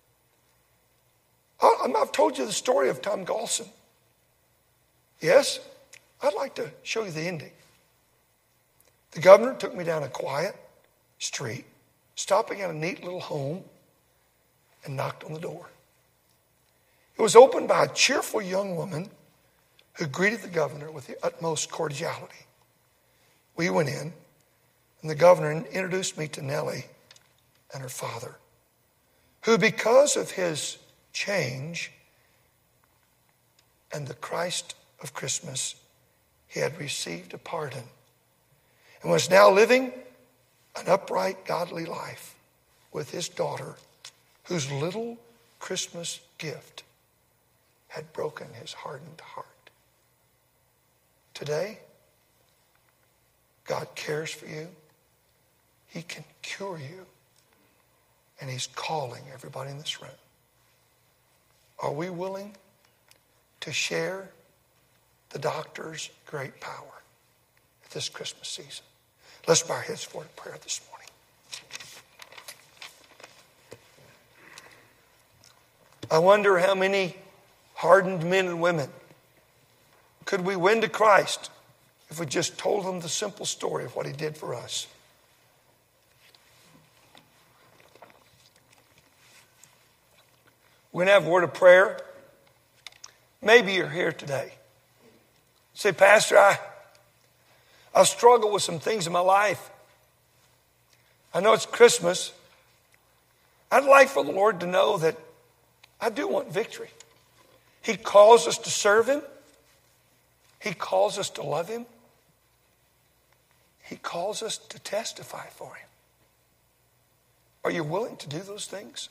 I've told you the story of Tom Golson. Yes, I'd like to show you the ending. The governor took me down a quiet street, stopping at a neat little home, and knocked on the door. It was opened by a cheerful young woman who greeted the governor with the utmost cordiality. We went in, and the governor introduced me to Nellie and her father, who, because of his change and the Christ of Christmas, he had received a pardon and was now living an upright, godly life with his daughter, whose little Christmas gift had broken his hardened heart. Today, God cares for you. He can cure you. And he's calling everybody in this room. Are we willing to share the doctor's great power at this Christmas season? Let's bow our heads for prayer this morning. I wonder how many hardened men and women could we win to Christ if we just told them the simple story of what he did for us. We're going to have a word of prayer. Maybe you're here today. Say, Pastor, I, I've struggled with some things in my life. I know it's Christmas. I'd like for the Lord to know that I do want victory. He calls us to serve Him. He calls us to love Him. He calls us to testify for Him. Are you willing to do those things?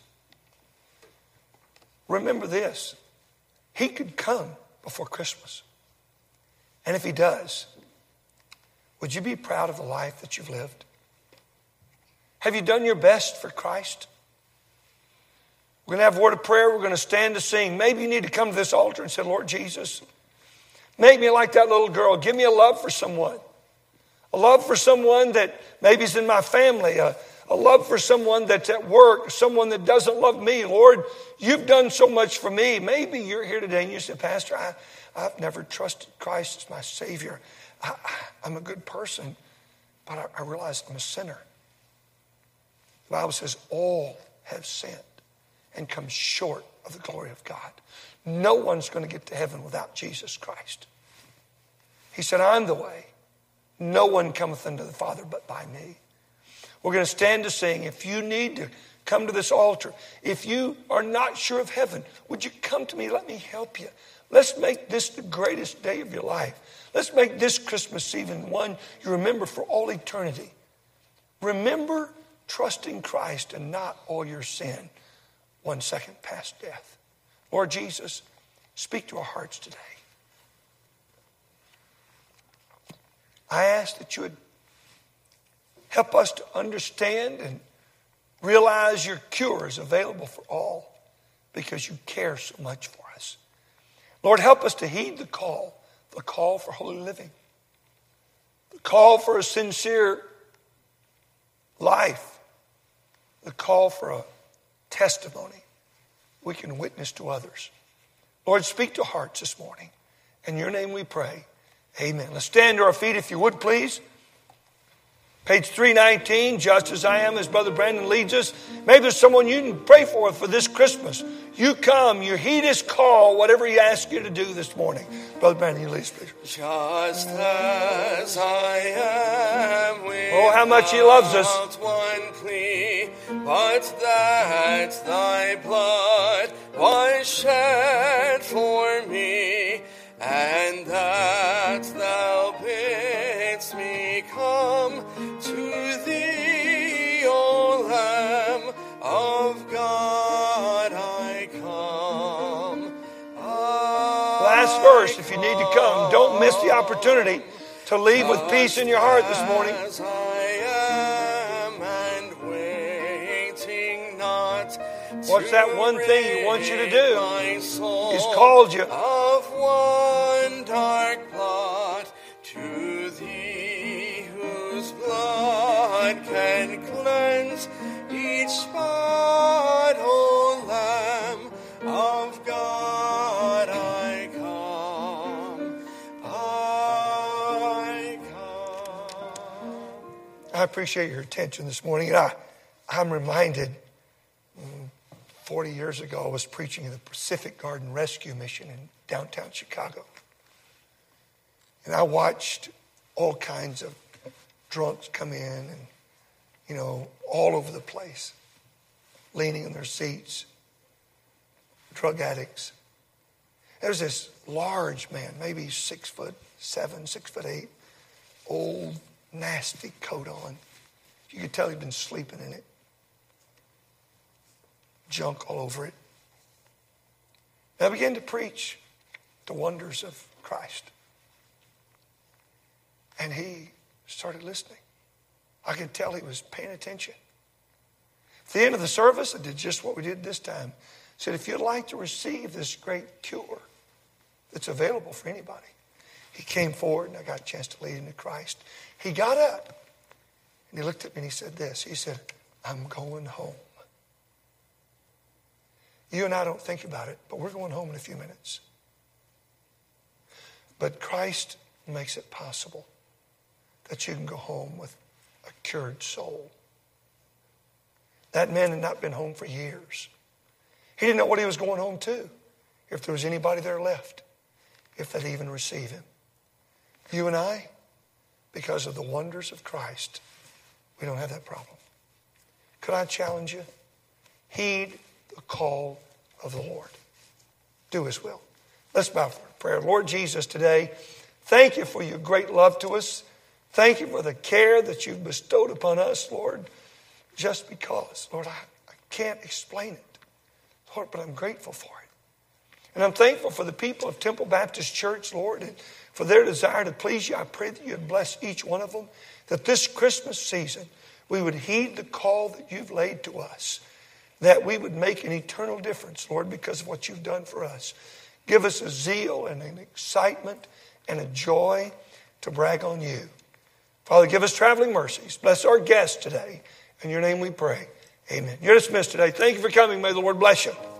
Remember this. He could come before Christmas. And if He does, would you be proud of the life that you've lived? Have you done your best for Christ? We're going to have a word of prayer. We're going to stand to sing. Maybe you need to come to this altar and say, Lord Jesus, make me like that little girl. Give me a love for someone. A love for someone that maybe is in my family. A, a love for someone that's at work. Someone that doesn't love me. Lord, you've done so much for me. Maybe you're here today and you say, Pastor, I, I've never trusted Christ as my Savior. I, I'm a good person, but I, I realize I'm a sinner. The Bible says all have sinned and come short of the glory of God. No one's going to get to heaven without Jesus Christ. He said, I'm the way. No one cometh unto the Father but by me. We're going to stand to sing. If you need to come to this altar, if you are not sure of heaven, would you come to me? Let me help you. Let's make this the greatest day of your life. Let's make this Christmas Eve one you remember for all eternity. Remember trusting Christ and not all your sin one second past death. Lord Jesus, speak to our hearts today. I ask that you would help us to understand and realize your cure is available for all because you care so much for us. Lord, help us to heed the call, the call for holy living, the call for a sincere life, the call for a testimony we can witness to others. Lord, speak to hearts this morning. In your name we pray. Amen. Let's stand to our feet if you would, please. Page three nineteen, just as I am, as Brother Brandon leads us. Maybe there's someone you can pray for for this Christmas. You come, you heed His call, whatever He asks you to do this morning. Brother Brandon, you lead us, please. Just as I am, oh, how much He loves us. One plea, but that thy blood was shed for me, and that thou bidst me come to thee, O Lamb of God, I come. I Last verse, if you need to come, don't miss the opportunity to leave with peace in your heart this morning. As I am and waiting not. What's that one thing He wants you to do? He's called you. Of one dark plot to thee, whose blood can cleanse each spot, O Lamb of God, I come, I come. I appreciate your attention this morning. And I, I'm reminded, forty years ago, I was preaching at the Pacific Garden Rescue Mission in downtown Chicago. And I watched all kinds of drunks come in and, you know, all over the place, leaning in their seats, drug addicts. There was this large man, maybe six foot seven, six foot eight, old, nasty coat on. You could tell he'd been sleeping in it. Junk all over it. And I began to preach the wonders of Christ. And he started listening. I could tell he was paying attention. At the end of the service, I did just what we did this time. I said, if you'd like to receive this great cure that's available for anybody. He came forward and I got a chance to lead him to Christ. He got up and he looked at me and he said this. He said, I'm going home. You and I don't think about it, but we're going home in a few minutes. But Christ makes it possible that you can go home with a cured soul. That man had not been home for years. He didn't know what he was going home to, if there was anybody there left, if they'd even receive him. You and I, because of the wonders of Christ, we don't have that problem. Could I challenge you? Heed the call of the Lord. Do His will. Let's bow for prayer. Lord Jesus, today, thank You for Your great love to us. Thank You for the care that You've bestowed upon us, Lord, just because. Lord, I, I can't explain it, Lord, but I'm grateful for it. And I'm thankful for the people of Temple Baptist Church, Lord, and for their desire to please You. I pray that You'd bless each one of them, that this Christmas season we would heed the call that You've laid to us, that we would make an eternal difference, Lord, because of what You've done for us. Give us a zeal and an excitement and a joy to brag on You. Father, give us traveling mercies. Bless our guests today. In Your name we pray. Amen. You're dismissed today. Thank you for coming. May the Lord bless you.